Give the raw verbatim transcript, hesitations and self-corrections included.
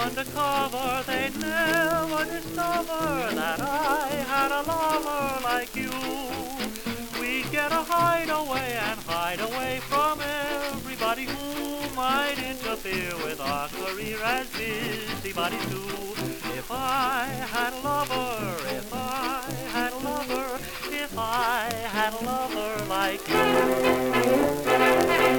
undercover, they'd never discover that I had a lover like you. We'd get a hideaway and hide away from everybody who might interfere with our career as busybodies do. If I had a lover, if I had a lover, if I had a lover like you.